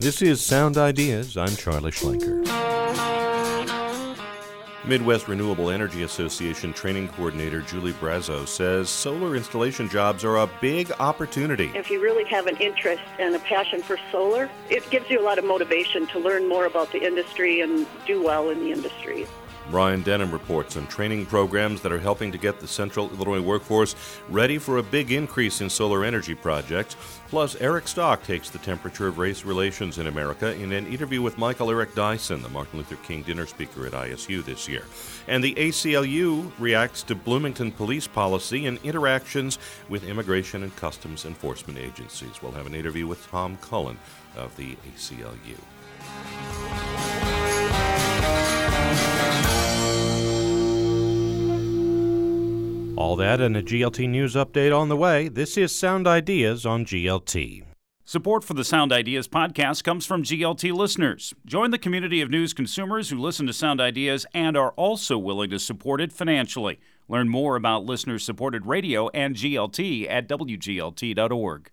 This is Sound Ideas. I'm Charlie Schlenker. Midwest Renewable Energy Association training coordinator Julie Brazo says solar installation jobs are a big opportunity. If you really have an interest and a passion for solar, it gives you a lot of motivation to learn more about the industry and do well in the industry. Ryan Denham reports on training programs that are helping to get the Central Illinois workforce ready for a big increase in solar energy projects. Plus, Eric Stock takes the temperature of race relations in America in an interview with Michael Eric Dyson, the Martin Luther King dinner speaker at ISU this year. And the ACLU reacts to Bloomington police policy and interactions with immigration and customs enforcement agencies. We'll have an interview with Tom Cullen of the ACLU. All that and a GLT News update on the way. This is Sound Ideas on GLT. Support for the Sound Ideas podcast comes from GLT listeners. Join the community of news consumers who listen to Sound Ideas and are also willing to support it financially. Learn more about listener-supported radio and GLT at WGLT.org.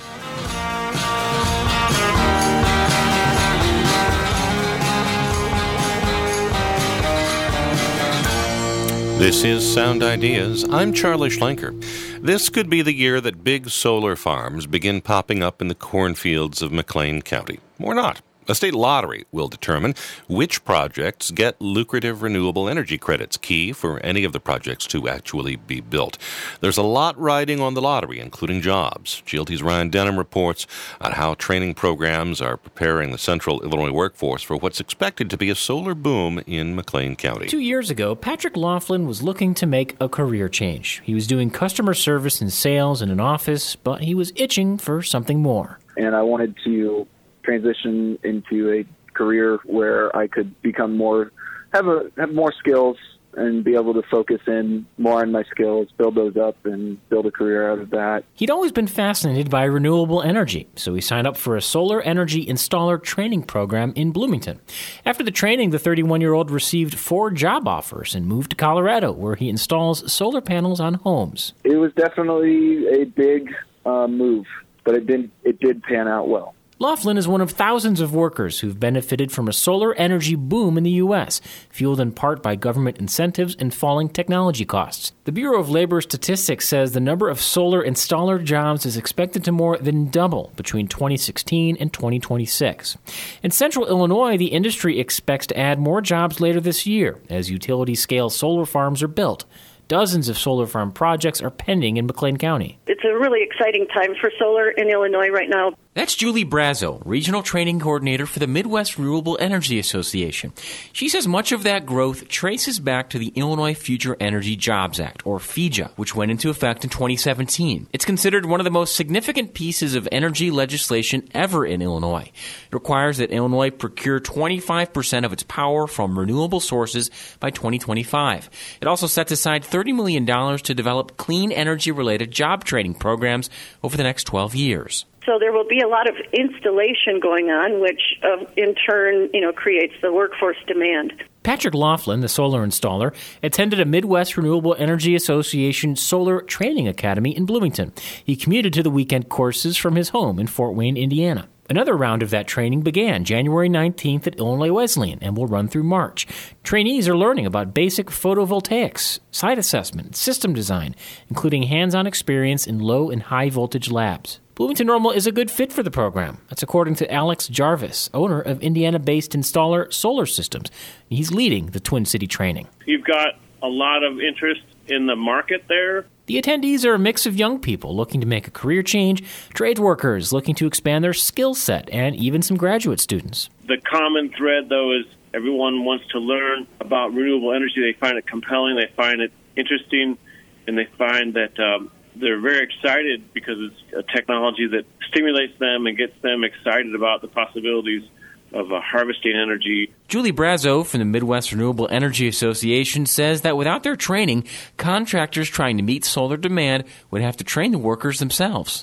This is Sound Ideas. I'm Charlie Schlenker. This could be the year that big solar farms begin popping up in the cornfields of McLean County. Or not. A state lottery will determine which projects get lucrative renewable energy credits, key for any of the projects to actually be built. There's a lot riding on the lottery, including jobs. GLT's Ryan Denham reports on how training programs are preparing the Central Illinois workforce for what's expected to be a solar boom in McLean County. 2 years ago, Patrick Laughlin was looking to make a career change. He was doing customer service and sales in an office, but he was itching for something more. And I wanted to transition into a career where I could become more, have more skills and be able to focus in more on my skills, build those up, and build a career out of that. He'd always been fascinated by renewable energy, so he signed up for a solar energy installer training program in Bloomington. After the training, the 31-year-old received 4 job offers and moved to Colorado, where he installs solar panels on homes. It was definitely a big move, but it did pan out well. Laughlin is one of thousands of workers who've benefited from a solar energy boom in the U.S., fueled in part by government incentives and falling technology costs. The Bureau of Labor Statistics says the number of solar installer jobs is expected to more than double between 2016 and 2026. In Central Illinois, the industry expects to add more jobs later this year as utility-scale solar farms are built. Dozens of solar farm projects are pending in McLean County. It's a really exciting time for solar in Illinois right now. That's Julie Brazo, Regional Training Coordinator for the Midwest Renewable Energy Association. She says much of that growth traces back to the Illinois Future Energy Jobs Act, or FEJA, which went into effect in 2017. It's considered one of the most significant pieces of energy legislation ever in Illinois. It requires that Illinois procure 25% of its power from renewable sources by 2025. It also sets aside $30 million to develop clean energy-related job training programs over the next 12 years. So there will be a lot of installation going on, which in turn, creates the workforce demand. Patrick Laughlin, the solar installer, attended a Midwest Renewable Energy Association Solar Training Academy in Bloomington. He commuted to the weekend courses from his home in Fort Wayne, Indiana. Another round of that training began January 19th at Illinois Wesleyan and will run through March. Trainees are learning about basic photovoltaics, site assessment, system design, including hands-on experience in low and high voltage labs. Bloomington Normal is a good fit for the program. That's according to Alex Jarvis, owner of Indiana-based installer Solar Systems. He's leading the Twin City training. You've got a lot of interest in the market there. The attendees are a mix of young people looking to make a career change, trades workers looking to expand their skill set, and even some graduate students. The common thread, though, is everyone wants to learn about renewable energy. They find it compelling, they find it interesting, and they find that they're very excited because it's a technology that stimulates them and gets them excited about the possibilities of harvesting energy. Julie Brazo from the Midwest Renewable Energy Association says that without their training, contractors trying to meet solar demand would have to train the workers themselves. It's just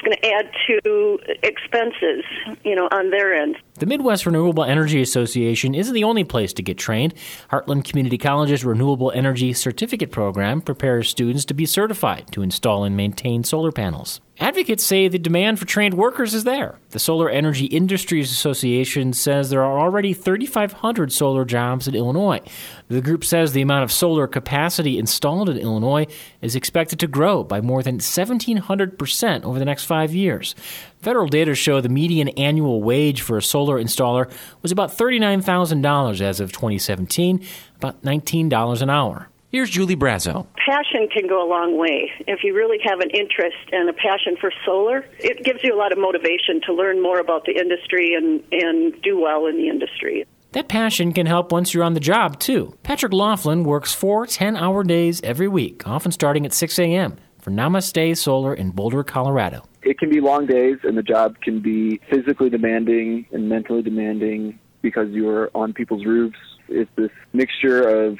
going to add to expenses, on their end. The Midwest Renewable Energy Association isn't the only place to get trained. Heartland Community College's Renewable Energy Certificate Program prepares students to be certified to install and maintain solar panels. Advocates say the demand for trained workers is there. The Solar Energy Industries Association says there are already 3,500 solar jobs in Illinois. The group says the amount of solar capacity installed in Illinois is expected to grow by more than 1,700% over the next 5 years. Federal data show the median annual wage for a solar installer was about $39,000 as of 2017, about $19 an hour. Here's Julie Brazo. Passion can go a long way. If you really have an interest and a passion for solar, it gives you a lot of motivation to learn more about the industry and do well in the industry. That passion can help once you're on the job, too. Patrick Laughlin works 4 10-hour days every week, often starting at 6 a.m. for Namaste Solar in Boulder, Colorado. It can be long days, and the job can be physically demanding and mentally demanding because you're on people's roofs. It's this mixture of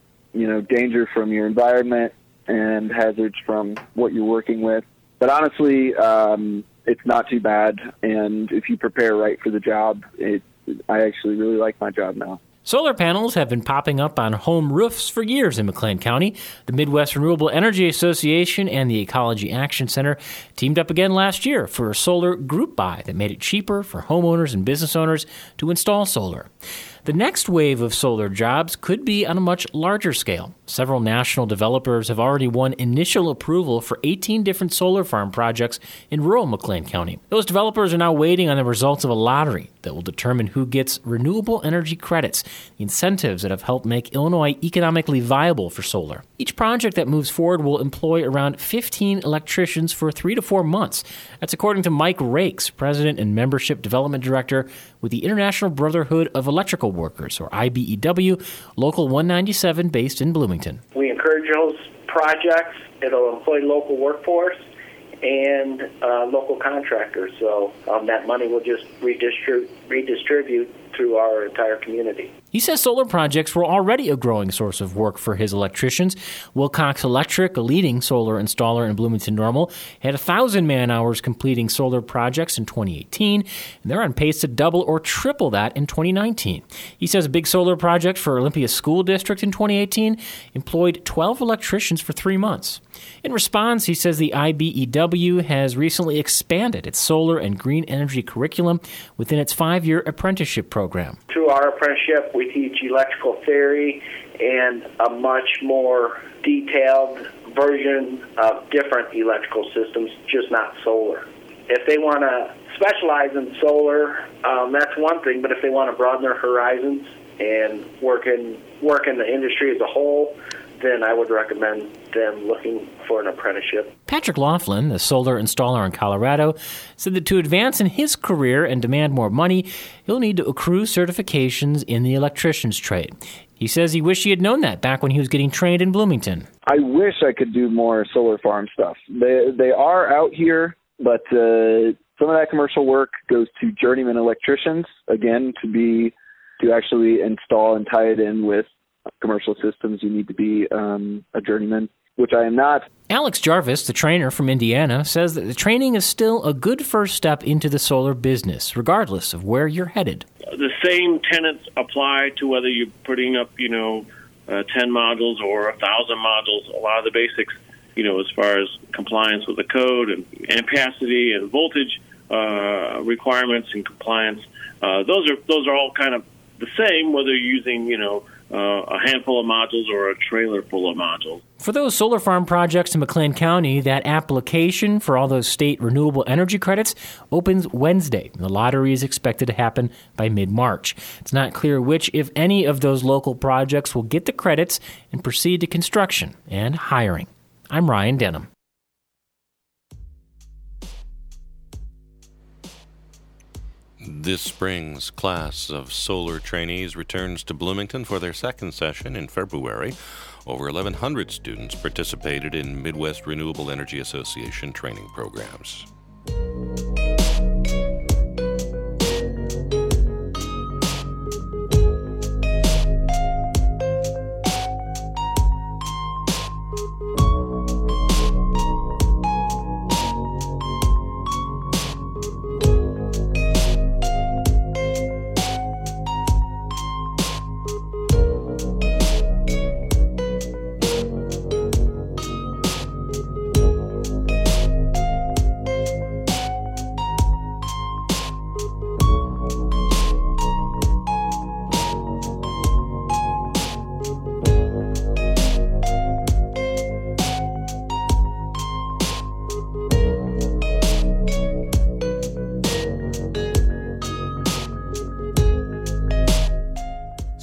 danger from your environment and hazards from what you're working with. But honestly, it's not too bad. And if you prepare right for the job, I actually really like my job now. Solar panels have been popping up on home roofs for years in McLean County. The Midwest Renewable Energy Association and the Ecology Action Center teamed up again last year for a solar group buy that made it cheaper for homeowners and business owners to install solar. The next wave of solar jobs could be on a much larger scale. Several national developers have already won initial approval for 18 different solar farm projects in rural McLean County. Those developers are now waiting on the results of a lottery that will determine who gets renewable energy credits, the incentives that have helped make Illinois economically viable for solar. Each project that moves forward will employ around 15 electricians for 3 to 4 months. That's according to Mike Rakes, President and Membership Development Director with the International Brotherhood of Electrical Workers, or IBEW, Local 197, based in Bloomington. We encourage those projects. It'll employ local workforce and local contractors. So that money will just redistribute through our entire community. He says solar projects were already a growing source of work for his electricians. Wilcox Electric, a leading solar installer in Bloomington-Normal, had 1,000 man-hours completing solar projects in 2018, and they're on pace to double or triple that in 2019. He says a big solar project for Olympia School District in 2018 employed 12 electricians for 3 months. In response, he says the IBEW has recently expanded its solar and green energy curriculum within its 5-year apprenticeship program. Through our apprenticeship, we teach electrical theory and a much more detailed version of different electrical systems, just not solar. If they want to specialize in solar, that's one thing, but if they want to broaden their horizons and work in the industry as a whole, then I would recommend them looking for an apprenticeship. Patrick Laughlin, the solar installer in Colorado, said that to advance in his career and demand more money, he'll need to accrue certifications in the electrician's trade. He says he wished he had known that back when he was getting trained in Bloomington. I wish I could do more solar farm stuff. They are out here, but some of that commercial work goes to journeyman electricians, again, to actually install and tie it in with commercial systems. You need to be a journeyman, which I am not. Alex Jarvis, the trainer from Indiana, says that the training is still a good first step into the solar business, regardless of where you're headed. The same tenets apply to whether you're putting up, 10 modules or 1,000 modules. A lot of the basics, as far as compliance with the code and ampacity and voltage requirements and compliance, those are all kind of the same, whether you're using, a handful of modules or a trailer full of modules. For those solar farm projects in McLean County, that application for all those state renewable energy credits opens Wednesday. The lottery is expected to happen by mid-March. It's not clear which, if any, of those local projects will get the credits and proceed to construction and hiring. I'm Ryan Denham. This spring's class of solar trainees returns to Bloomington for their second session in February. Over 1,100 students participated in Midwest Renewable Energy Association training programs.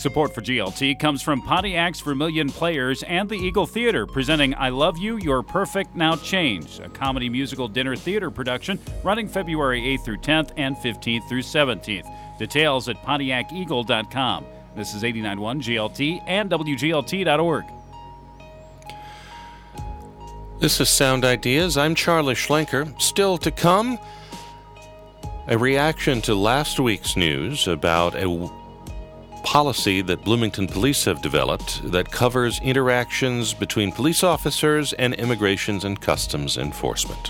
Support for GLT comes from Pontiac's Vermilion Players and the Eagle Theater, presenting I Love You, You're Perfect, Now Change, a comedy musical dinner theater production running February 8th through 10th and 15th through 17th. Details at PontiacEagle.com. This is 89.1 GLT and WGLT.org. This is Sound Ideas. I'm Charlie Schlenker. Still to come, a reaction to last week's news about a policy that Bloomington police have developed that covers interactions between police officers and Immigration and Customs Enforcement.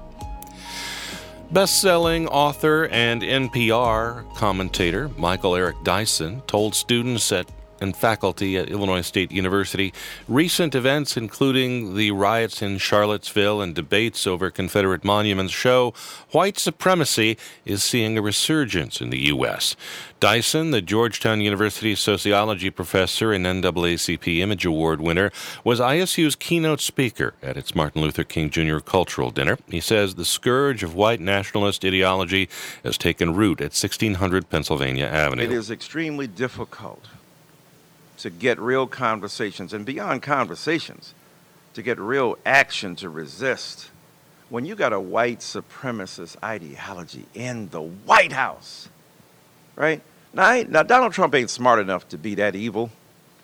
Best-selling author and NPR commentator Michael Eric Dyson told students and faculty at Illinois State University recent events, including the riots in Charlottesville and debates over Confederate monuments, show white supremacy is seeing a resurgence in the U.S. Dyson, the Georgetown University sociology professor and NAACP Image Award winner, was ISU's keynote speaker at its Martin Luther King Jr. Cultural Dinner. He says the scourge of white nationalist ideology has taken root at 1600 Pennsylvania Avenue. It is extremely difficult to get real conversations, and beyond conversations, to get real action to resist when you got a white supremacist ideology in the White House, right? Now Donald Trump ain't smart enough to be that evil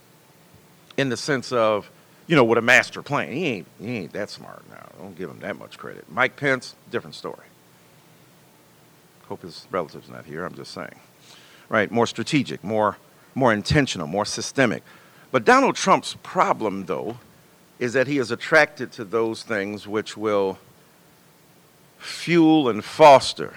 in the sense of, with a master plan. He ain't that smart now. Don't give him that much credit. Mike Pence, different story. Hope his relative's not here, I'm just saying. Right, more strategic, more intentional, more systemic. But Donald Trump's problem, though, is that he is attracted to those things which will fuel and foster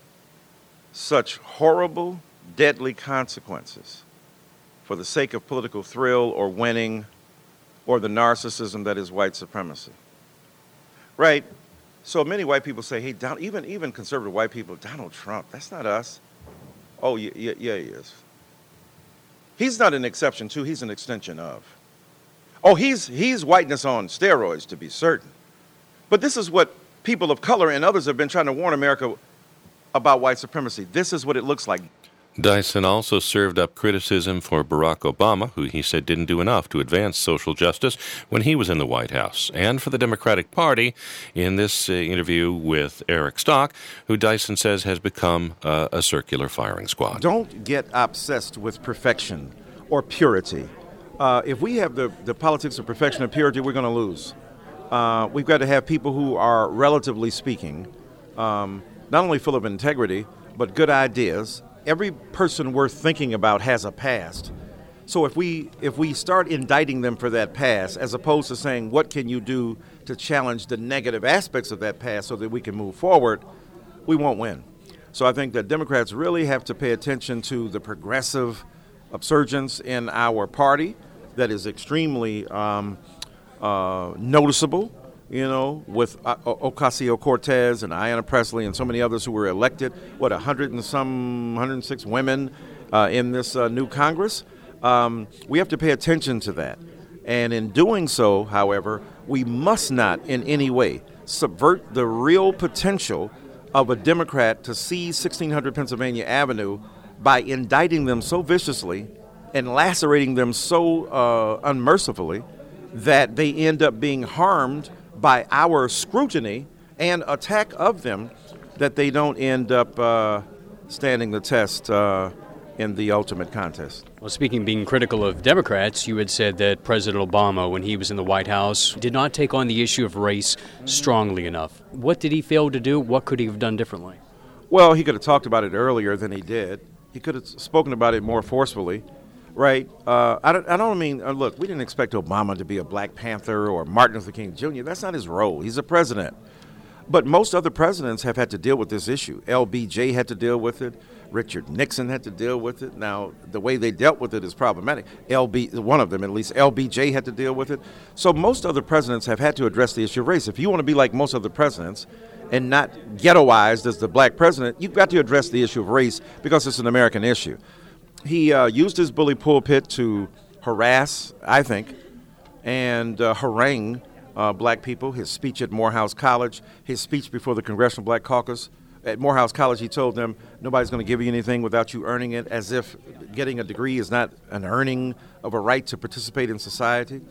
such horrible, deadly consequences for the sake of political thrill or winning or the narcissism that is white supremacy. Right? So many white people say, hey, even conservative white people, Donald Trump, that's not us. Oh, yeah, he is. He's not an exception to, he's an extension of. Oh, he's whiteness on steroids, to be certain. But this is what people of color and others have been trying to warn America about white supremacy. This is what it looks like. Dyson also served up criticism for Barack Obama, who he said didn't do enough to advance social justice when he was in the White House, and for the Democratic Party in this interview with Eric Stock, who Dyson says has become a circular firing squad. Don't get obsessed with perfection or purity. If we have the politics of perfection and purity, we're going to lose. We've got to have people who are, relatively speaking, not only full of integrity, but good ideas. Every person worth thinking about has a past. So if we start indicting them for that past, as opposed to saying, what can you do to challenge the negative aspects of that past so that we can move forward, we won't win. So I think that Democrats really have to pay attention to the progressive upsurgence in our party that is extremely noticeable, with Ocasio-Cortez and Ayanna Pressley and so many others who were elected, 106 women in this new Congress. We have to pay attention to that. And in doing so, however, we must not in any way subvert the real potential of a Democrat to seize 1600 Pennsylvania Avenue by indicting them so viciously and lacerating them so unmercifully that they end up being harmed by our scrutiny and attack of them, that they don't end up standing the test in the ultimate contest. Well, speaking of being critical of Democrats, you had said that President Obama, when he was in the White House, did not take on the issue of race strongly enough. What did he fail to do? What could he have done differently? Well, he could have talked about it earlier than he did. He could have spoken about it more forcefully. Right. I don't mean, look, we didn't expect Obama to be a Black Panther or Martin Luther King Jr. That's not his role. He's a president. But most other presidents have had to deal with this issue. LBJ had to deal with it. Richard Nixon had to deal with it. Now, the way they dealt with it is problematic. One of them, at least, LBJ had to deal with it. So most other presidents have had to address the issue of race. If you want to be like most other presidents and not ghettoized as the black president, you've got to address the issue of race because it's an American issue. He used his bully pulpit to harass, I think, and harangue black people. His speech at Morehouse College, his speech before the Congressional Black Caucus at Morehouse College, he told them, nobody's going to give you anything without you earning it, as if getting a degree is not an earning of a right to participate in society.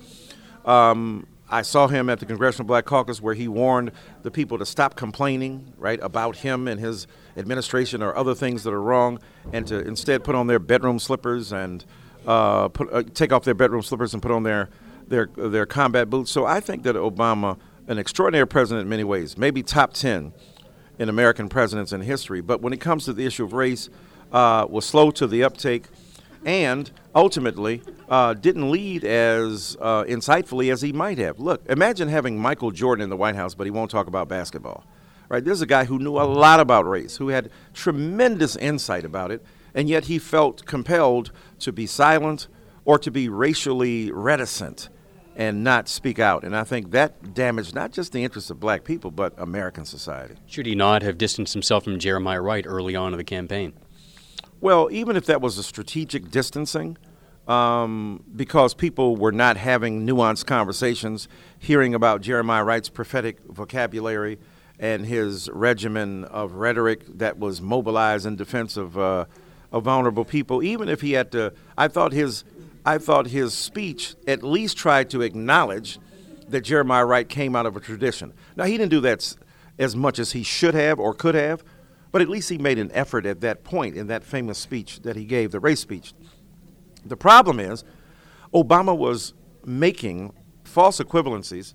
I saw him at the Congressional Black Caucus where he warned the people to stop complaining, right, about him and his administration or other things that are wrong, and to instead put on their bedroom slippers and take off their bedroom slippers and put on their combat boots. So I think that Obama, an extraordinary president in many ways, maybe top 10 in American presidents in history, but when it comes to the issue of race, was slow to the uptake, and ultimately didn't lead as insightfully as he might have. Look, imagine having Michael Jordan in the White House, but he won't talk about basketball. Right? This is a guy who knew a lot about race, who had tremendous insight about it, and yet he felt compelled to be silent or to be racially reticent and not speak out. And I think that damaged not just the interests of black people, but American society. Should he not have distanced himself from Jeremiah Wright early on in the campaign? Well, even if that was a strategic distancing, because people were not having nuanced conversations, hearing about Jeremiah Wright's prophetic vocabulary and his regimen of rhetoric that was mobilized in defense of vulnerable people, even if he had to, I thought his speech at least tried to acknowledge that Jeremiah Wright came out of a tradition. Now, he didn't do that as much as he should have or could have, but at least he made an effort at that point in that famous speech that he gave, the race speech. The problem is Obama was making false equivalencies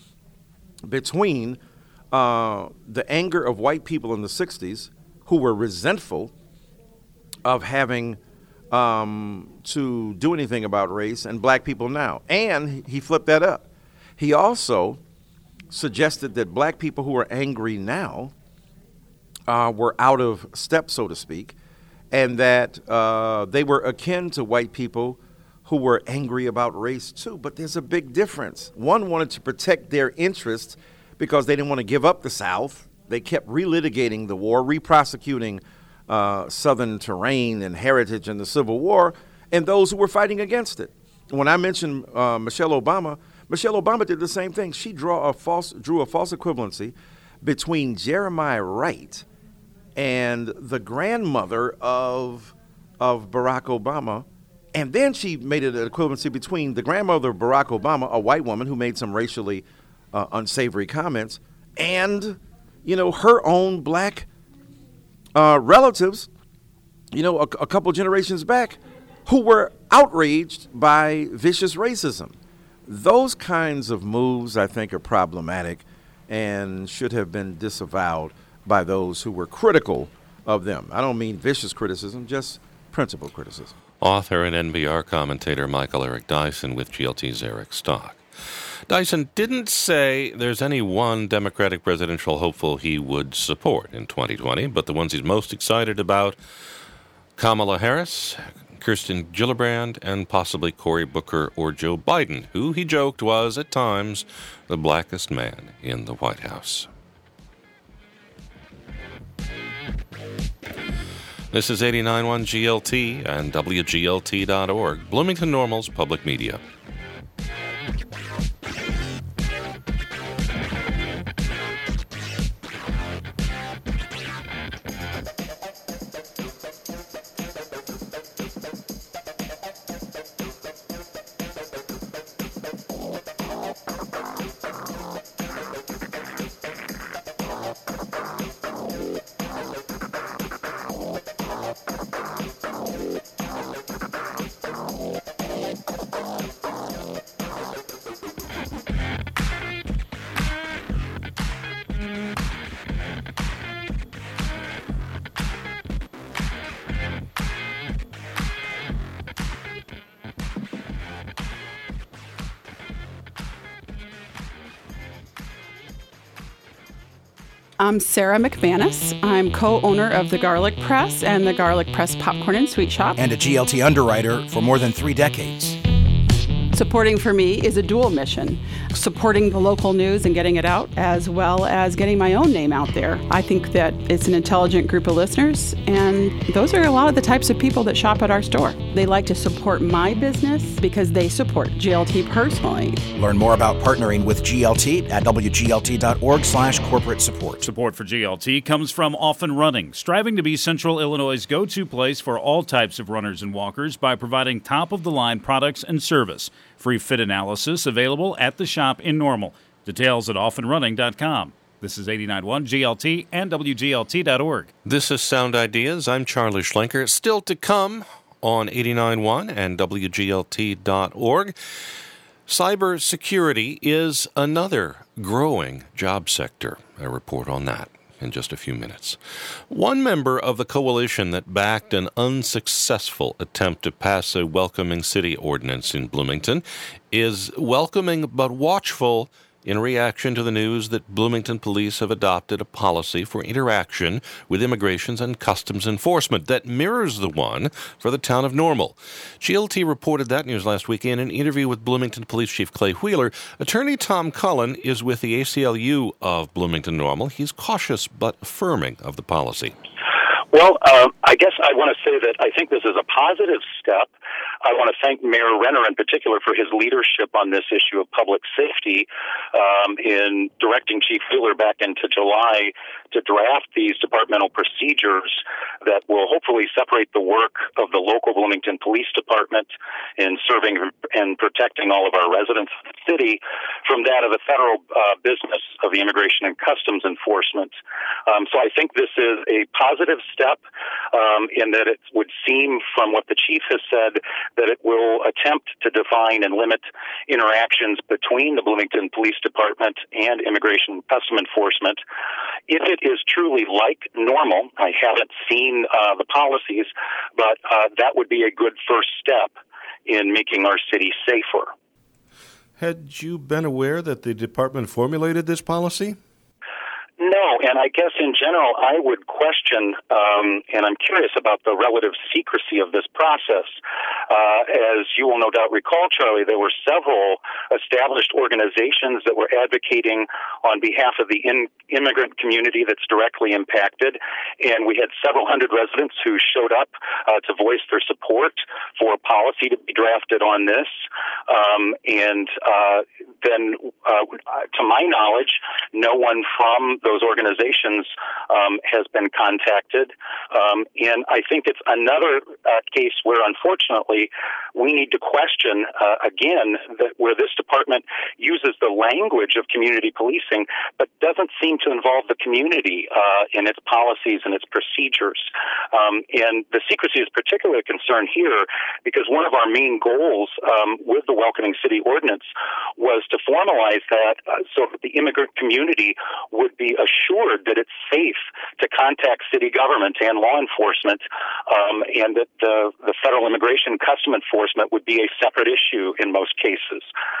between the anger of white people in the 60s who were resentful of having to do anything about race and black people now. And he flipped that up. He also suggested that black people who are angry now were out of step, so to speak, and that they were akin to white people who were angry about race too. But there's a big difference. One wanted to protect their interests because they didn't want to give up the South. They kept relitigating the war, re-prosecuting Southern terrain and heritage in the Civil War, and those who were fighting against it. When I mentioned Michelle Obama did the same thing. She drew a false equivalency between Jeremiah Wright and the grandmother of Barack Obama, and then she made it an equivalency between the grandmother of Barack Obama, a white woman who made some racially unsavory comments, and her own black relatives, a couple generations back, who were outraged by vicious racism. Those kinds of moves, I think, are problematic and should have been disavowed by those who were critical of them. I don't mean vicious criticism, just principled criticism. Author and NPR commentator Michael Eric Dyson with GLT's Eric Stock. Dyson didn't say there's any one Democratic presidential hopeful he would support in 2020, but the ones he's most excited about: Kamala Harris, Kirsten Gillibrand, and possibly Cory Booker or Joe Biden, who he joked was, at times, the blackest man in the White House. This is 89.1 GLT and WGLT.org, Bloomington Normal's public media. I'm Sarah McManus. I'm co-owner of the Garlic Press and the Garlic Press Popcorn and Sweet Shop. And a GLT underwriter for more than 3 decades. Supporting for me is a dual mission, supporting the local news and getting it out, as well as getting my own name out there. I think that it's an intelligent group of listeners, and those are a lot of the types of people that shop at our store. They like to support my business because they support GLT personally. Learn more about partnering with GLT at wglt.org/corporate support. Support for GLT comes from Often Running, striving to be Central Illinois' go-to place for all types of runners and walkers by providing top-of-the-line products and service. Free fit analysis available at the shop in Normal. Details at oftenrunning.com. This is 89.1 GLT and WGLT.org. This is Sound Ideas. I'm Charlie Schlenker. Still to come on 89.1 and WGLT.org. Cybersecurity is another growing job sector. A report on that in just a few minutes. One member of the coalition that backed an unsuccessful attempt to pass a welcoming city ordinance in Bloomington is welcoming but watchful in reaction to the news that Bloomington police have adopted a policy for interaction with Immigration and Customs Enforcement that mirrors the one for the town of Normal. GLT reported that news last week in an interview with Bloomington Police Chief Clay Wheeler. Attorney Tom Cullen is with the ACLU of Bloomington Normal. He's cautious but affirming of the policy. Well, I guess I want to say that I think this is a positive step. I want to thank Mayor Renner in particular for his leadership on this issue of public safety in directing Chief Wheeler back into July to draft these departmental procedures that will hopefully separate the work of the local Bloomington Police Department in serving and protecting all of our residents of the city from that of the federal business of the Immigration and Customs Enforcement. So I think this is a positive step in that it would seem from what the chief has said that it will attempt to define and limit interactions between the Bloomington Police Department and Immigration and Customs Enforcement. If it is truly like Normal, I haven't seen the policies, but that would be a good first step in making our city safer. Had you been aware that the department formulated this policy? No, and I guess in general I would question, and I'm curious about the relative secrecy of this process. As you will no doubt recall, Charlie, there were several established organizations that were advocating on behalf of the immigrant community that's directly impacted, and we had several hundred residents who showed up to voice their support for a policy to be drafted on this. And then, to my knowledge, no one from those organizations has been contacted. And I think it's another case where, unfortunately, we need to question, again, that where this department uses the language of community policing, but doesn't seem to involve the community in its policies and its procedures. And the secrecy is particularly a concern here because one of our main goals with the Welcoming City Ordinance was to formalize that so that the immigrant community would be assured that it's safe to contact city government and law enforcement, and that the Federal Immigration Customs Enforcement would be a separate issue in most cases.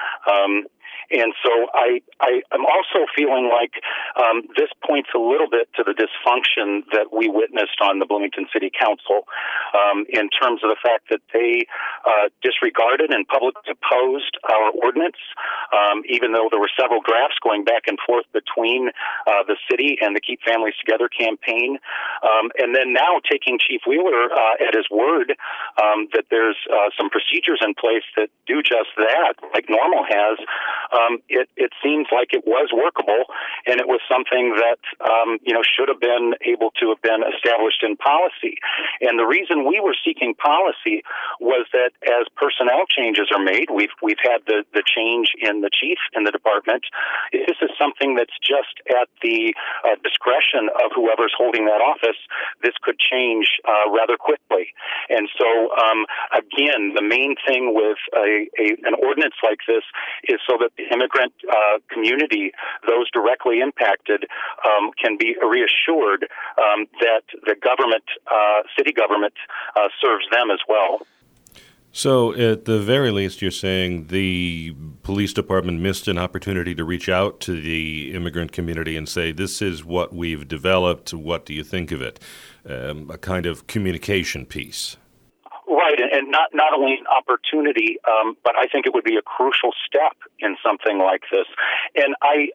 And so I'm also feeling like this points a little bit to the dysfunction that we witnessed on the Bloomington City Council in terms of the fact that they disregarded and publicly opposed our ordinance, even though there were several drafts going back and forth between the city and the Keep Families Together campaign. And then now taking Chief Wheeler at his word that there's some procedures in place that do just that, like Normal has. It seems like it was workable, and it was something that should have been able to have been established in policy. And the reason we were seeking policy was that as personnel changes are made, we've had the change in the chief in the department. This is something that's just at the discretion of whoever's holding that office. This could change rather quickly. And so, again, the main thing with an ordinance like this is so that the immigrant community, those directly impacted, can be reassured that the government, city government, serves them as well. So, at the very least, you're saying the police department missed an opportunity to reach out to the immigrant community and say, this is what we've developed, what do you think of it? A kind of communication piece. Right, and not only an opportunity, but I think it would be a crucial step in something like this. And I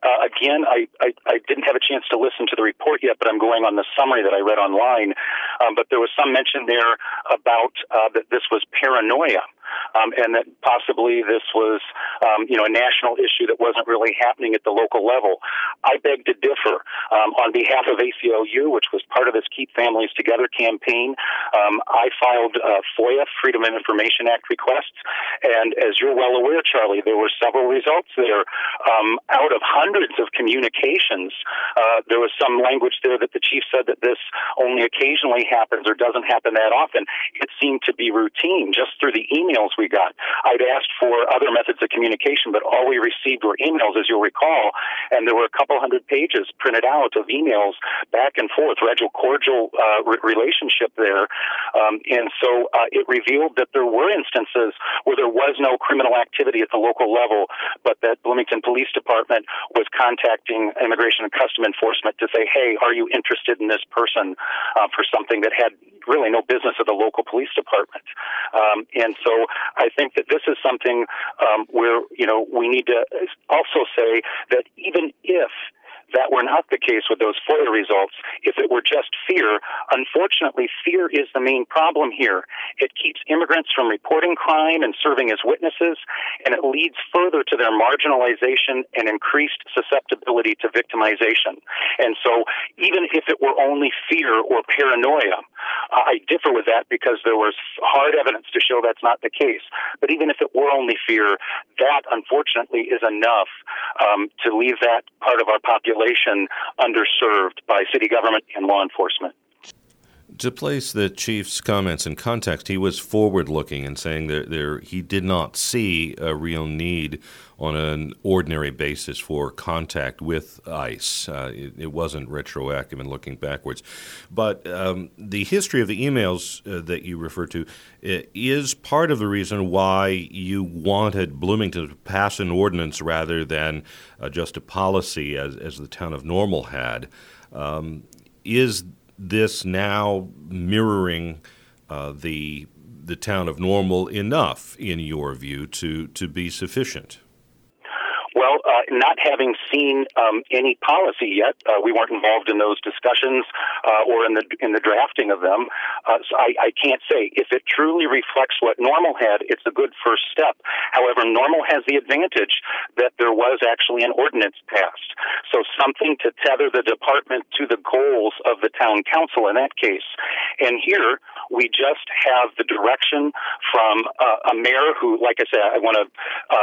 didn't have a chance to listen to the report yet, but I'm going on the summary that I read online. But there was some mention there about that this was paranoia. And that possibly this was, a national issue that wasn't really happening at the local level. I beg to differ. On behalf of ACLU, which was part of this Keep Families Together campaign, I filed FOIA, Freedom of Information Act requests, and as you're well aware, Charlie, there were several results there. Out of hundreds of communications, there was some language there that the chief said that this only occasionally happens or doesn't happen that often. It seemed to be routine just through the emails we got. I'd asked for other methods of communication, but all we received were emails, as you'll recall, and there were a couple hundred pages printed out of emails back and forth, cordial relationship there. And so it revealed that there were instances where there was no criminal activity at the local level, but that Bloomington Police Department was contacting Immigration and Customs Enforcement to say, hey, are you interested in this person for something that had really no business at the local police department? And so I think that this is something where, we need to also say that even if that were not the case with those FOIA results, if it were just fear, unfortunately, fear is the main problem here. It keeps immigrants from reporting crime and serving as witnesses, and it leads further to their marginalization and increased susceptibility to victimization. And so even if it were only fear or paranoia, I differ with that because there was hard evidence to show that's not the case. But even if it were only fear, that unfortunately is enough to leave that part of our population underserved by city government and law enforcement. To place the chief's comments in context, he was forward-looking and saying that he did not see a real need on an ordinary basis for contact with ICE. It wasn't retroactive and looking backwards. But the history of the emails that you refer to is part of the reason why you wanted Bloomington to pass an ordinance rather than just a policy as the town of Normal had. Is this now mirroring the town of Normal enough, in your view, to be sufficient? Well, not having seen any policy yet, we weren't involved in those discussions or in the drafting of them. So I can't say. If it truly reflects what Normal had, it's a good first step. However, Normal has the advantage that there was actually an ordinance passed. So something to tether the department to the goals of the town council in that case. And here, we just have the direction from a mayor who, like I said, I want to,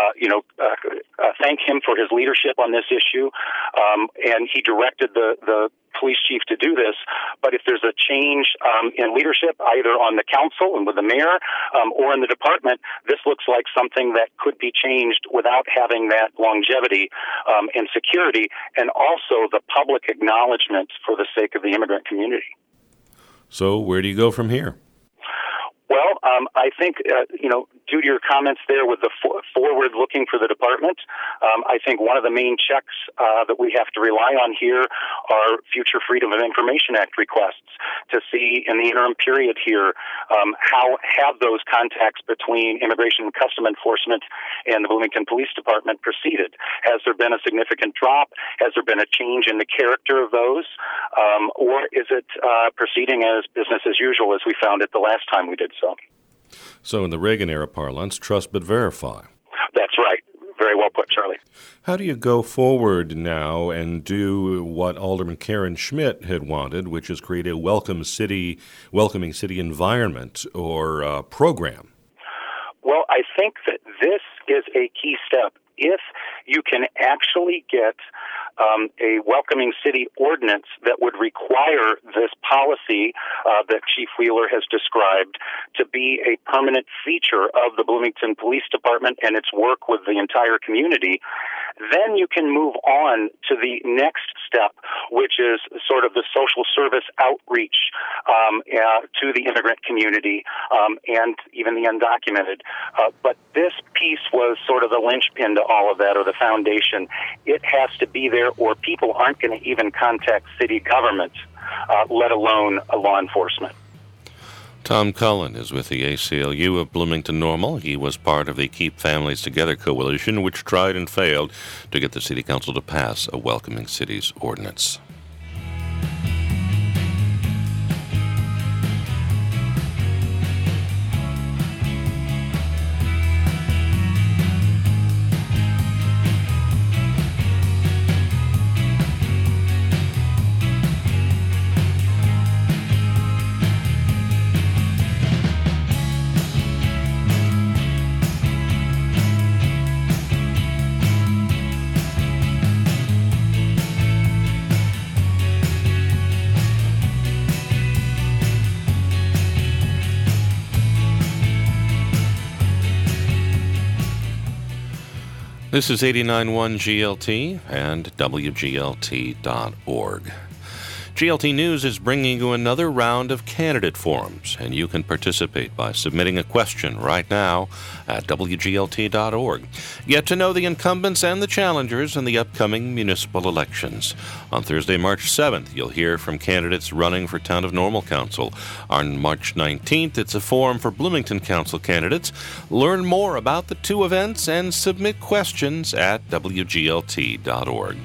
thank him for his leadership on this issue. And he directed the police chief to do this. But if there's a change in leadership, either on the council and with the mayor or in the department, this looks like something that could be changed without having that longevity and security, and also the public acknowledgement for the sake of the immigrant community. So where do you go from here? Well, I think, due to your comments there with the forward looking for the department, I think one of the main checks that we have to rely on here are future Freedom of Information Act requests to see in the interim period here how have those contacts between Immigration and Customs Enforcement and the Bloomington Police Department proceeded. Has there been a significant drop? Has there been a change in the character of those? Or is it proceeding as business as usual as we found it the last time we did so? So in the Reagan-era parlance, trust but verify. That's right. Very well put, Charlie. How do you go forward now and do what Alderman Karen Schmidt had wanted, which is create a welcoming city environment or program? Well, I think that this is a key step. If you can actually get a welcoming city ordinance that would require this policy that Chief Wheeler has described to be a permanent feature of the Bloomington Police Department and its work with the entire community, then you can move on to the next step, which is sort of the social service outreach to the immigrant community and even the undocumented. But this piece was sort of the linchpin to all of that, or the foundation. It has to be there, or people aren't going to even contact city government, let alone law enforcement. Tom Cullen is with the ACLU of Bloomington Normal. He was part of the Keep Families Together coalition, which tried and failed to get the City Council to pass a Welcoming Cities ordinance. This is 89.1 GLT and WGLT.org. GLT News is bringing you another round of candidate forums, and you can participate by submitting a question right now at WGLT.org. Get to know the incumbents and the challengers in the upcoming municipal elections. On Thursday, March 7th, you'll hear from candidates running for Town of Normal Council. On March 19th, it's a forum for Bloomington Council candidates. Learn more about the two events and submit questions at WGLT.org.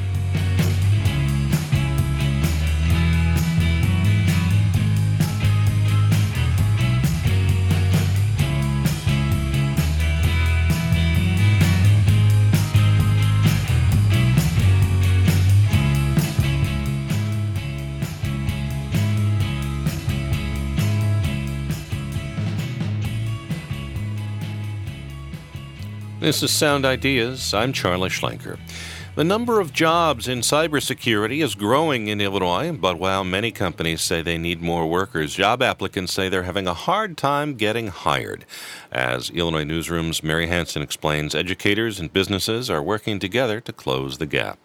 This is Sound Ideas. I'm Charlie Schlenker. The number of jobs in cybersecurity is growing in Illinois, but while many companies say they need more workers, job applicants say they're having a hard time getting hired. As Illinois Newsroom's Mary Hansen explains, educators and businesses are working together to close the gap.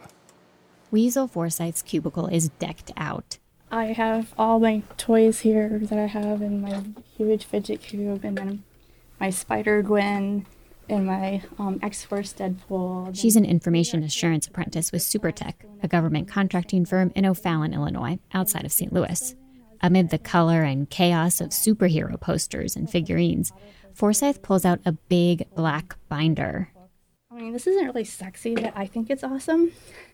Weasel Forsyth's cubicle is decked out. I have all my toys here that I have in my huge fidget cube, and then my Spider-Gwen, and my X-Force Deadpool. She's an information assurance apprentice with SuperTech, a government contracting firm in O'Fallon, Illinois, outside of St. Louis. Amid the color and chaos of superhero posters and figurines, Forsyth pulls out a big black binder. I mean, this isn't really sexy, but I think it's awesome,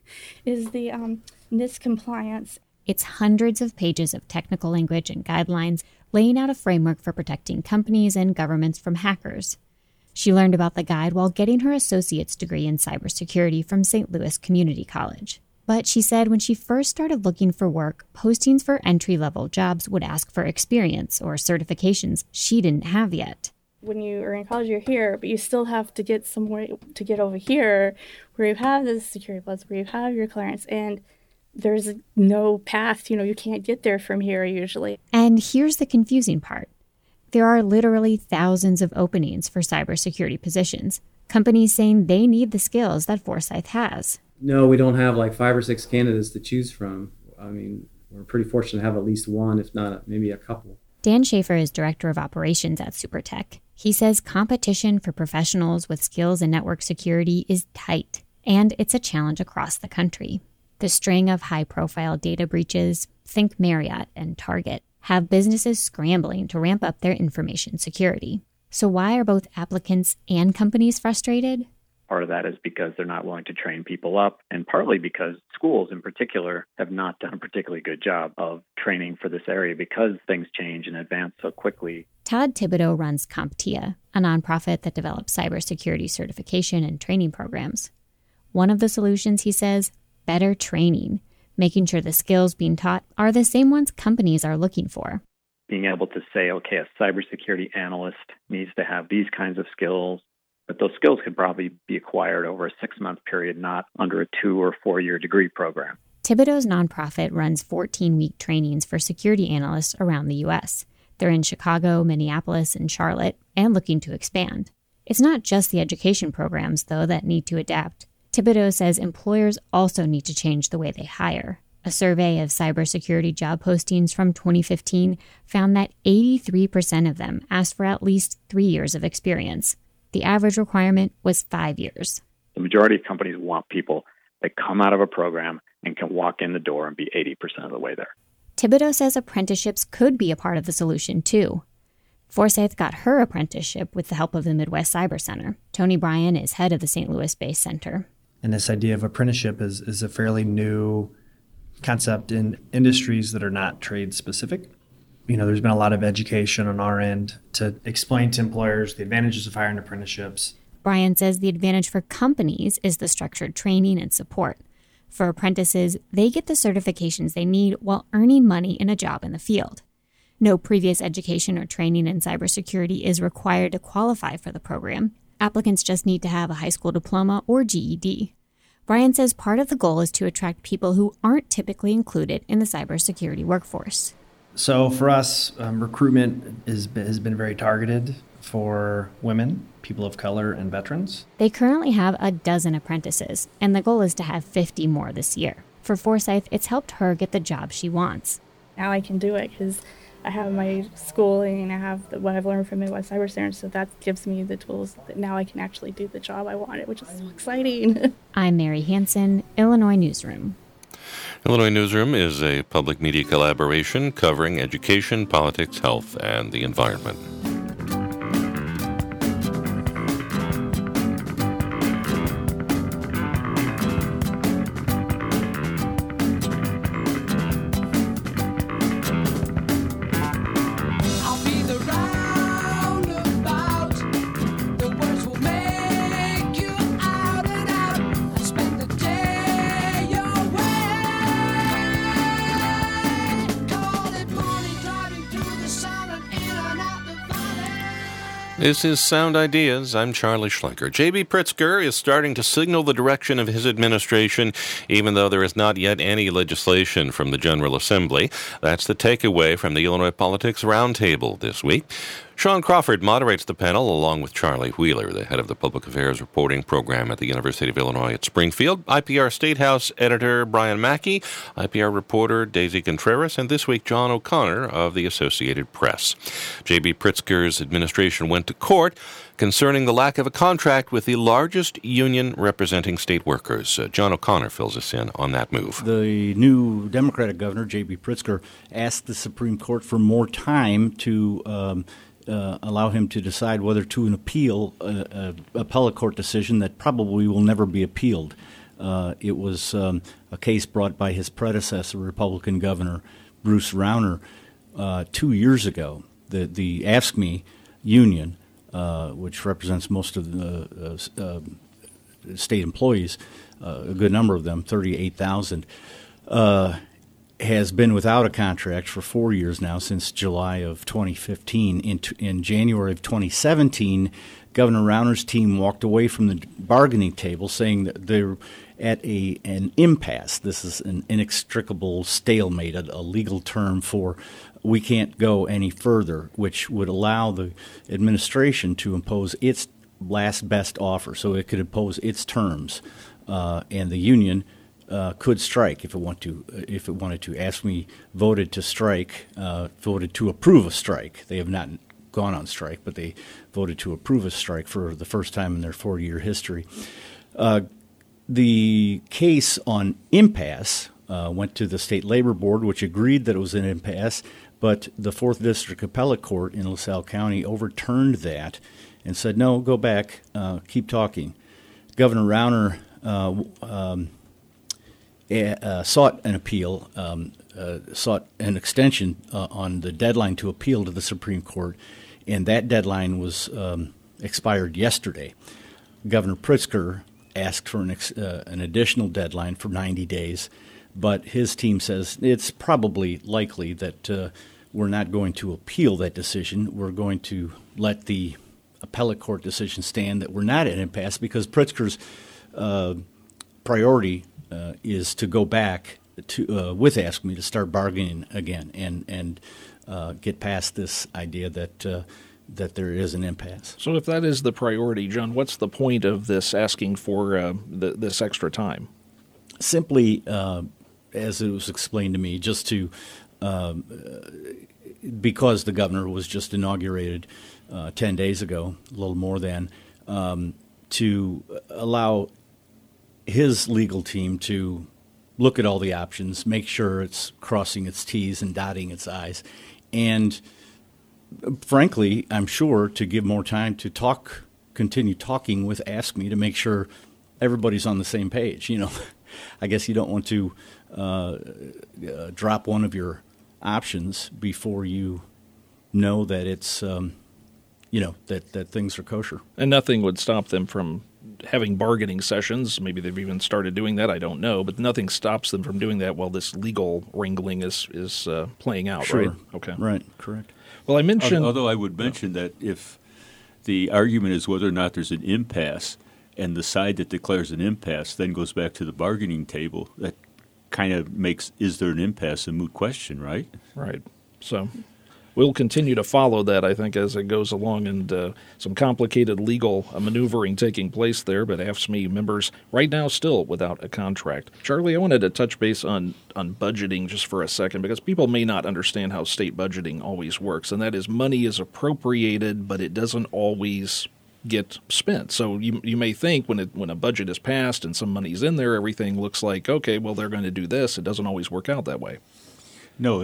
is the NIST compliance. It's hundreds of pages of technical language and guidelines laying out a framework for protecting companies and governments from hackers. She learned about the guide while getting her associate's degree in cybersecurity from St. Louis Community College. But she said when she first started looking for work, postings for entry-level jobs would ask for experience or certifications she didn't have yet. When you are in college, you're here, but you still have to get somewhere to get over here where you have the security plus, where you have your clearance, and there's no path. You can't get there from here usually. And here's the confusing part. There are literally thousands of openings for cybersecurity positions, companies saying they need the skills that Forsyth has. No, we don't have like 5 or 6 candidates to choose from. I mean, we're pretty fortunate to have at least one, if not maybe a couple. Dan Schaefer is director of operations at SuperTech. He says competition for professionals with skills in network security is tight, and it's a challenge across the country. The string of high-profile data breaches, think Marriott and Target, have businesses scrambling to ramp up their information security. So why are both applicants and companies frustrated? Part of that is because they're not willing to train people up, and partly because schools in particular have not done a particularly good job of training for this area because things change and advance so quickly. Todd Thibodeau runs CompTIA, a nonprofit that develops cybersecurity certification and training programs. One of the solutions, he says, better training, making sure the skills being taught are the same ones companies are looking for. Being able to say, okay, a cybersecurity analyst needs to have these kinds of skills, but those skills could probably be acquired over a 6-month period, not under a 2 or 4-year degree program. Thibodeau's nonprofit runs 14-week trainings for security analysts around the U.S. They're in Chicago, Minneapolis, and Charlotte, and looking to expand. It's not just the education programs, though, that need to adapt. Thibodeau says employers also need to change the way they hire. A survey of cybersecurity job postings from 2015 found that 83% of them asked for at least 3 years of experience. The average requirement was 5 years. The majority of companies want people that come out of a program and can walk in the door and be 80% of the way there. Thibodeau says apprenticeships could be a part of the solution, too. Forsyth got her apprenticeship with the help of the Midwest Cyber Center. Tony Bryan is head of the St. Louis-based center. And this idea of apprenticeship is a fairly new concept in industries that are not trade-specific. There's been a lot of education on our end to explain to employers the advantages of hiring apprenticeships. Bryan says the advantage for companies is the structured training and support. For apprentices, they get the certifications they need while earning money in a job in the field. No previous education or training in cybersecurity is required to qualify for the program. Applicants just need to have a high school diploma or GED. Bryan says part of the goal is to attract people who aren't typically included in the cybersecurity workforce. So for us, recruitment has been very targeted for women, people of color, and veterans. They currently have a dozen apprentices, and the goal is to have 50 more this year. For Forsyth, it's helped her get the job she wants. Now I can do it because I have my schooling and I have what I've learned from Midwest Cyber Center, so that gives me the tools that now I can actually do the job I wanted, which is so exciting. I'm Mary Hansen, Illinois Newsroom. Illinois Newsroom is a public media collaboration covering education, politics, health, and the environment. This is Sound Ideas. I'm Charlie Schlenker. J.B. Pritzker is starting to signal the direction of his administration, even though there is not yet any legislation from the General Assembly. That's the takeaway from the Illinois Politics Roundtable this week. Sean Crawford moderates the panel along with Charlie Wheeler, the head of the Public Affairs Reporting Program at the University of Illinois at Springfield, IPR Statehouse editor Brian Mackey, IPR reporter Daisy Contreras, and this week John O'Connor of the Associated Press. J.B. Pritzker's administration went to court concerning the lack of a contract with the largest union representing state workers. John O'Connor fills us in on that move. The new Democratic governor, J.B. Pritzker, asked the Supreme Court for more time to allow him to decide whether to appeal an appellate court decision that probably will never be appealed. It was a case brought by his predecessor, Republican Governor Bruce Rauner, 2 years ago. The AFSCME union, which represents most of the state employees, a good number of them, 38,000, has been without a contract for 4 years now, since July of 2015. In January of 2017, Governor Rauner's team walked away from the bargaining table, saying that they're at an impasse. This is an inextricable stalemate, a legal term for we can't go any further, which would allow the administration to impose its last best offer, so it could impose its terms, and the union could strike if it wanted to. AFSCME voted to strike, voted to approve a strike. They have not gone on strike, but they voted to approve a strike for the first time in their 4-year history. The case on impasse went to the State Labor Board, which agreed that it was an impasse, but the 4th District Appellate Court in LaSalle County overturned that and said, no, go back, keep talking. Governor Rauner sought an appeal, sought an extension on the deadline to appeal to the Supreme Court, and that deadline was expired yesterday. Governor Pritzker asked for an additional deadline for 90 days, but his team says it's probably likely that we're not going to appeal that decision. We're going to let the appellate court decision stand that we're not at impasse, because Pritzker's priority is to go back to with AFSCME to start bargaining again and get past this idea that there is an impasse. So if that is the priority, John, what's the point of this asking for this extra time? Simply, as it was explained to me, just to because the governor was just inaugurated 10 days ago, a little more than, to allow his legal team to look at all the options, make sure it's crossing its T's and dotting its I's, and frankly, I'm sure to give more time to continue talking with AFSCME to make sure everybody's on the same page. I guess you don't want to drop one of your options before you know that it's, that things are kosher. And nothing would stop them from having bargaining sessions. Maybe they've even started doing that. I don't know. But nothing stops them from doing that while this legal wrangling is playing out, Sure. right? Okay. Right, correct. Well, I mentioned... Although I would mention that if the argument is whether or not there's an impasse, and the side that declares an impasse then goes back to the bargaining table, that kind of makes, is there an impasse, a moot question, right? Right. So we'll continue to follow that, I think, as it goes along, and some complicated legal maneuvering taking place there, but AFSCME members right now still without a contract. Charlie, I wanted to touch base on budgeting just for a second, because people may not understand how state budgeting always works, and that is money is appropriated, but it doesn't always get spent. So you may think when a budget is passed and some money's in there, everything looks like, okay, well, they're going to do this. It doesn't always work out that way. No,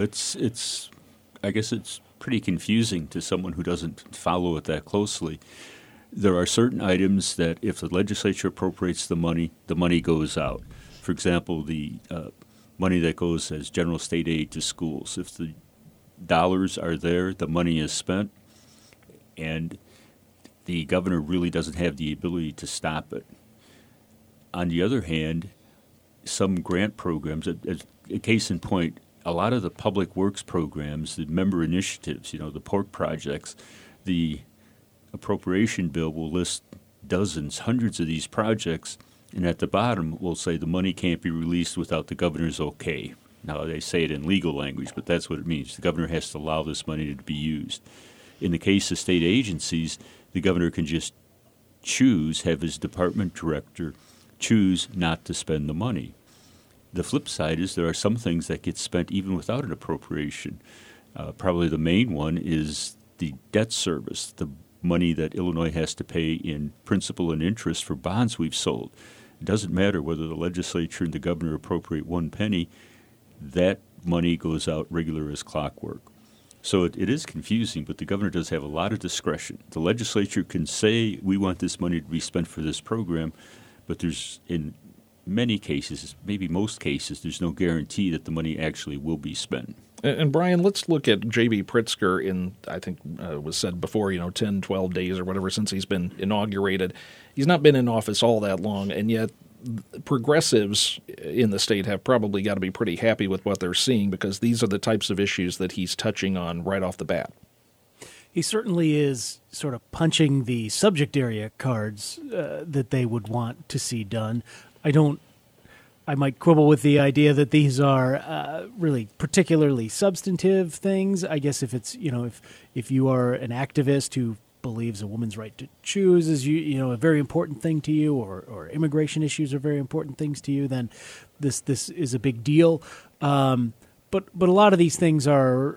I guess it's pretty confusing to someone who doesn't follow it that closely. There are certain items that if the legislature appropriates the money goes out. For example, the money that goes as general state aid to schools. If the dollars are there, the money is spent, and the governor really doesn't have the ability to stop it. On the other hand, some grant programs, a case in point, a lot of the public works programs, the member initiatives, the pork projects, the appropriation bill will list dozens, hundreds of these projects, and at the bottom will say the money can't be released without the governor's okay. Now, they say it in legal language, but that's what it means. The governor has to allow this money to be used. In the case of state agencies, the governor can just have his department director choose not to spend the money. The flip side is there are some things that get spent even without an appropriation. Probably the main one is the debt service, the money that Illinois has to pay in principal and interest for bonds we've sold. It doesn't matter whether the legislature and the governor appropriate one penny, that money goes out regular as clockwork. So it is confusing, but the governor does have a lot of discretion. The legislature can say, we want this money to be spent for this program, but there's, in many cases, maybe most cases, there's no guarantee that the money actually will be spent. And Brian, let's look at J.B. Pritzker in, I think it was said before, 10, 12 days or whatever since he's been inaugurated. He's not been in office all that long, and yet progressives in the state have probably got to be pretty happy with what they're seeing, because these are the types of issues that he's touching on right off the bat. He certainly is sort of punching the subject area cards that they would want to see done. I might quibble with the idea that these are really particularly substantive things. I guess if it's, if you are an activist who believes a woman's right to choose is a very important thing to you, or immigration issues are very important things to you, then this is a big deal. But a lot of these things are,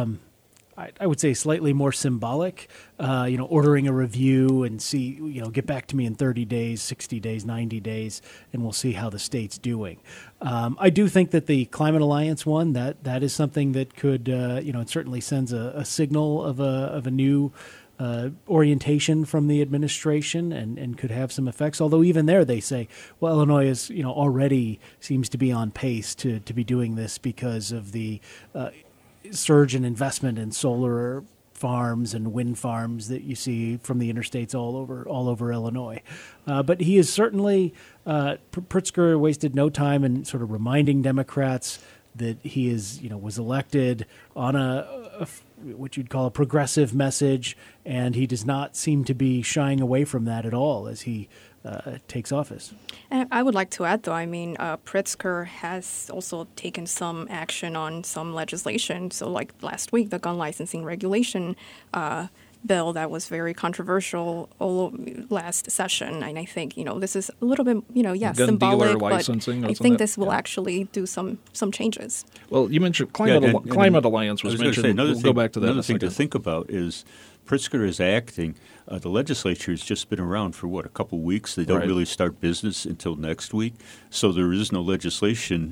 I would say, slightly more symbolic. Ordering a review and see, get back to me in 30 days, 60 days, 90 days, and we'll see how the state's doing. I do think that the Climate Alliance one, that is something that could, it certainly sends a signal of a new orientation from the administration and could have some effects. Although even there they say, well, Illinois is, already seems to be on pace to be doing this because of the surge in investment in solar farms and wind farms that you see from the interstates all over Illinois. But he is certainly, Pritzker wasted no time in sort of reminding Democrats that he is, was elected on a what you'd call a progressive message, and he does not seem to be shying away from that at all as he takes office. And I would like to add, though, Pritzker has also taken some action on some legislation. So like last week, the gun licensing regulation bill that was very controversial last session. And I think, this is a little bit, symbolic, but I think this will actually do some changes. Well, you mentioned Climate Alliance was mentioned. We'll go back to that. Another thing to think about is Pritzker is acting. The legislature has just been around for, a couple weeks? They don't really start business until next week. So there is no legislation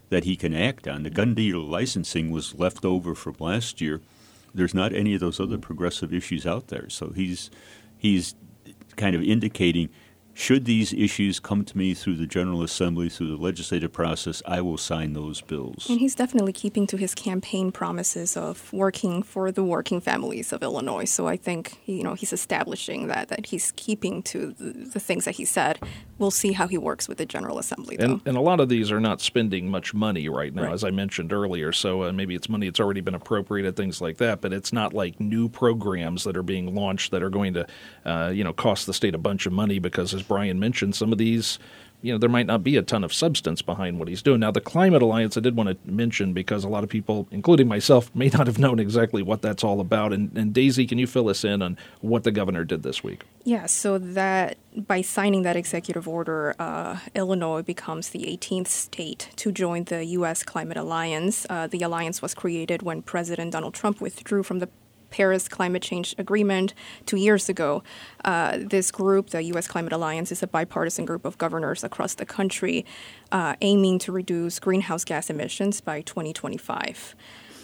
that he can act on. The gun dealer licensing was left over from last year. There's not any of those other progressive issues out there. So he's kind of indicating, should these issues come to me through the General Assembly, through the legislative process, I will sign those bills. And he's definitely keeping to his campaign promises of working for the working families of Illinois. So I think, he's establishing that he's keeping to the things that he said. We'll see how he works with the General Assembly, though. And a lot of these are not spending much money right now, Right. as I mentioned earlier. So maybe it's money that's already been appropriated, things like that. But it's not like new programs that are being launched that are going to, cost the state a bunch of money because, as Brian mentioned, some of these, there might not be a ton of substance behind what he's doing. Now, the Climate Alliance, I did want to mention because a lot of people, including myself, may not have known exactly what that's all about. And Daisy, can you fill us in on what the governor did this week? Yeah, so that by signing that executive order, Illinois becomes the 18th state to join the U.S. Climate Alliance. The alliance was created when President Donald Trump withdrew from the Paris Climate Change Agreement 2 years ago. This group, the U.S. Climate Alliance, is a bipartisan group of governors across the country aiming to reduce greenhouse gas emissions by 2025.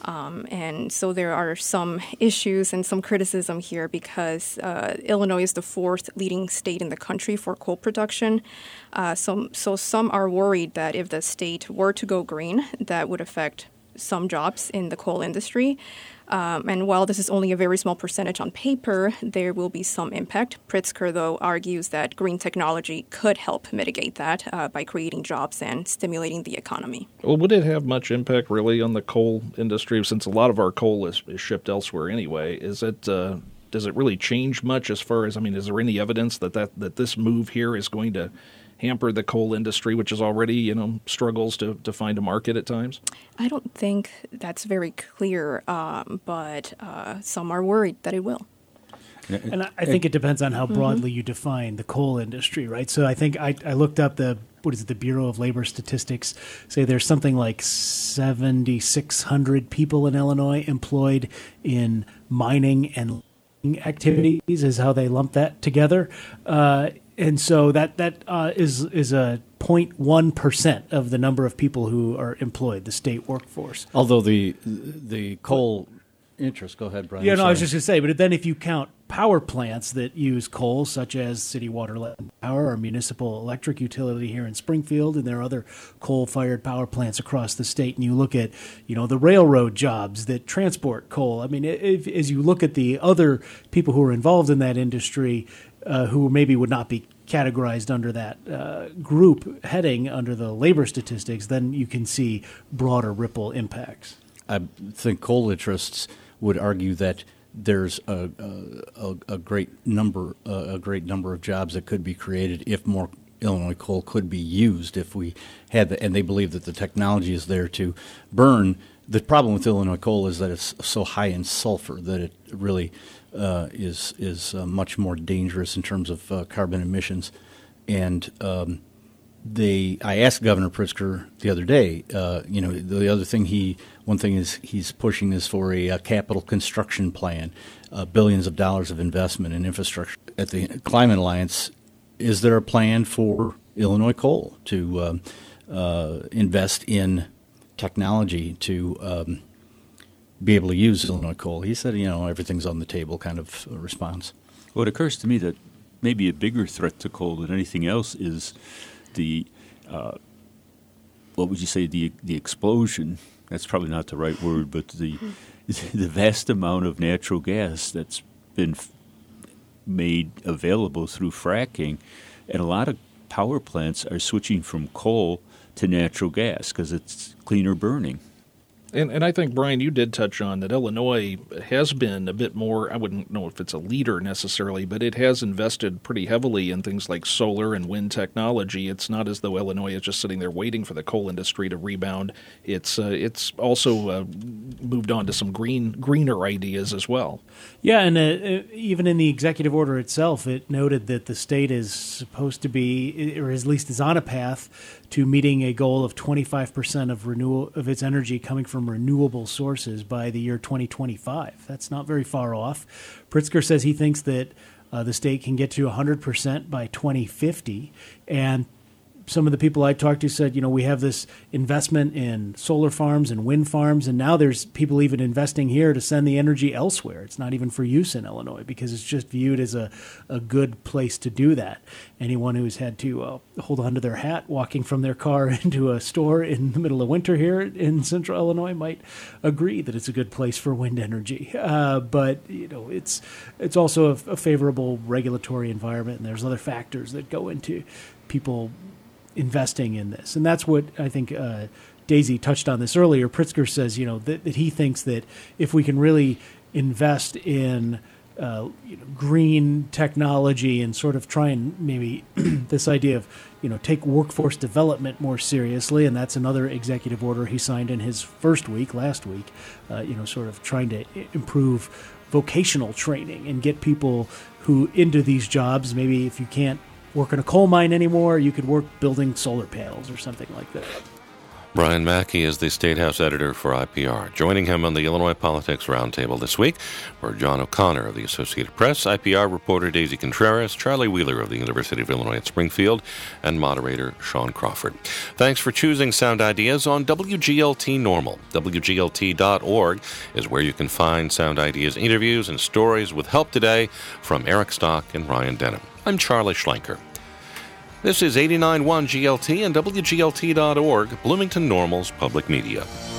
And so there are some issues and some criticism here because Illinois is the fourth leading state in the country for coal production. So some are worried that if the state were to go green, that would affect some jobs in the coal industry. And while this is only a very small percentage on paper, there will be some impact. Pritzker, though, argues that green technology could help mitigate that by creating jobs and stimulating the economy. Well, would it have much impact really on the coal industry, since a lot of our coal is shipped elsewhere anyway? Does it really change much as far as, is there any evidence that this move here is going to hamper the coal industry, which is already, struggles to find a market at times? I don't think that's very clear, but some are worried that it will. And I think it depends on how broadly you define the coal industry, right? So I think I looked up the Bureau of Labor Statistics, say there's something like 7,600 people in Illinois employed in mining and activities is how they lump that together. And so that is a 0.1% of the number of people who are employed, the state workforce. Although the coal interest, go ahead, Brian. Yeah, no, I was just going to say, but then if you count power plants that use coal, such as City Water Land Power or Municipal Electric Utility here in Springfield, and there are other coal-fired power plants across the state, and you look at, the railroad jobs that transport coal. As you look at the other people who are involved in that industry, who maybe would not be categorized under that group heading under the labor statistics, then you can see broader ripple impacts. I think coal interests would argue that there's a great number of jobs that could be created if more Illinois coal could be used if we had and they believe that the technology is there to burn. The problem with Illinois coal is that it's so high in sulfur that it really is much more dangerous in terms of carbon emissions. And I asked Governor Pritzker the other day. The other thing one thing is he's pushing is for a capital construction plan, billions of dollars of investment in infrastructure. At the Climate Alliance, is there a plan for Illinois coal to invest in technology to be able to use Illinois coal? He said, everything's on the table kind of response. Well, it occurs to me that maybe a bigger threat to coal than anything else is the what would you say, the explosion, that's probably not the right word, but the vast amount of natural gas that's been made available through fracking. And a lot of power plants are switching from coal to natural gas because it's cleaner burning. And I think, Brian, you did touch on that Illinois has been a bit more, I wouldn't know if it's a leader necessarily, but it has invested pretty heavily in things like solar and wind technology. It's not as though Illinois is just sitting there waiting for the coal industry to rebound. It's also moved on to some greener ideas as well. Yeah, and even in the executive order itself, it noted that the state is supposed to be, or at least is on a path to meeting a goal of 25% of its energy coming from renewable sources by the year 2025. That's not very far off. Pritzker says he thinks that the state can get to 100% by 2050, and some of the people I talked to said, we have this investment in solar farms and wind farms, and now there's people even investing here to send the energy elsewhere. It's not even for use in Illinois because it's just viewed as a good place to do that. Anyone who's had to hold onto their hat walking from their car into a store in the middle of winter here in central Illinois might agree that it's a good place for wind energy. But it's also a favorable regulatory environment, and there's other factors that go into people investing in this. And that's what I think Daisy touched on this earlier. Pritzker says, that he thinks that if we can really invest in green technology and sort of try and maybe this idea of, take workforce development more seriously, and that's another executive order he signed in his first week, last week, sort of trying to improve vocational training and get people who into these jobs. Maybe if you can't work in a coal mine anymore, you could work building solar panels or something like that. Brian Mackey is the State House editor for IPR. Joining him on the Illinois Politics Roundtable this week were John O'Connor of the Associated Press, IPR reporter Daisy Contreras, Charlie Wheeler of the University of Illinois at Springfield, and moderator Sean Crawford. Thanks for choosing Sound Ideas on WGLT Normal. WGLT.org is where you can find Sound Ideas interviews and stories with help today from Eric Stock and Ryan Denham. I'm Charlie Schlenker. This is 89.1 GLT and WGLT.org, Bloomington Normal's public media.